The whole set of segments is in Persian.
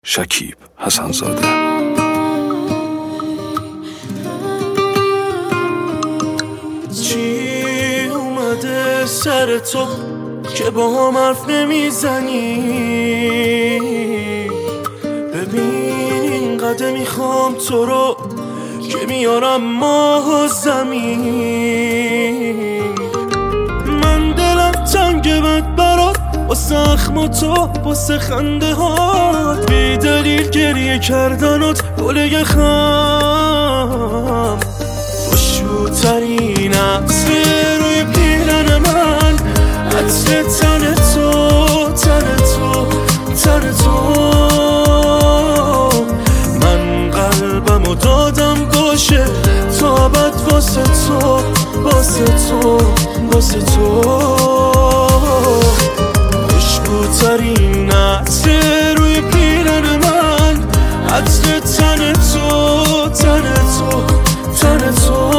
شکیب حسن‌زاده. چی اومده سر تو که با هم حرف نمیزنی؟ ببین اینقدر میخوام تو رو که میارم ماه و زمین. من دلم تنگه بد برات واسه زخم تو، واسه خنده هات، بی دلیل گریه کردنات گله خم. خوشبوترین عطر روی پیرن من، عطر تن تو، تن تو، تن تو. من قلبمو دادم باشه تا ابد واسه تو، واسه تو، واسه تو. خوشبوترین عطر روی پیرن من، عطر تن تو، تن تو، تن تو.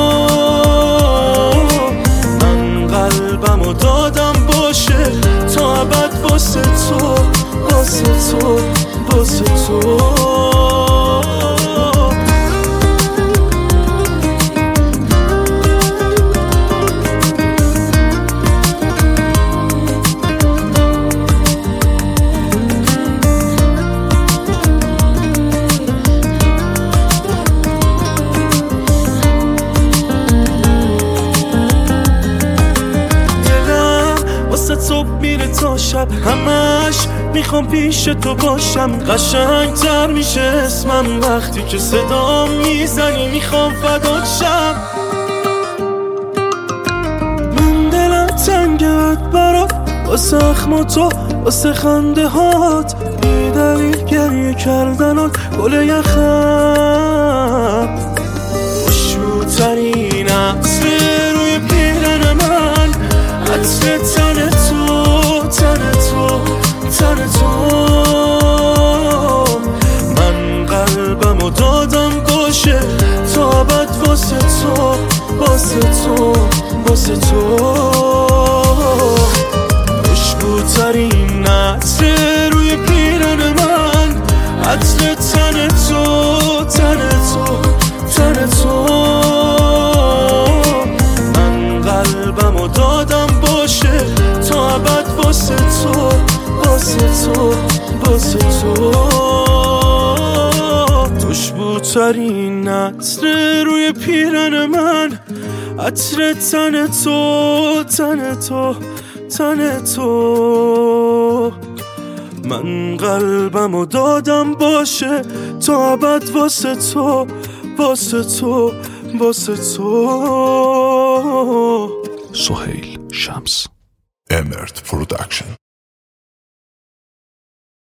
من قلبمو دادم باشه تا ابد واسه تو، واسه تو، واسه تو. تو میره تا شب، همش میخوام پیش تو باشم. قشنگتر میشه اسمم وقتی که صدام میزنی، میخوام فدات شم. من دلم تنگه برات واسه زخم تو، واسه خنده هات، بی دلیل گریه کردنات گله یخم. خوشبوترین عطر روی پیرن من، عطر تن تو، تن تو، تن تو. من قلبمو دادم باشه تا ابد واسه تو، واسه تو، واسه تو. خوشبوترین عطر روی پیرن من، عطر تن تو، تن تو، تن تو. من قلبمو دادم باشه تا ابد واسه تو، واسه تو، واسه تو. خوشبوترین عطر روی پیرن من، عطر تن تو، تن تو، تن تو. من قلبمو دادم باشه تا ابد واسه تو، واسه تو، واسه تو. سهیل شمس. امرت پروداکشن.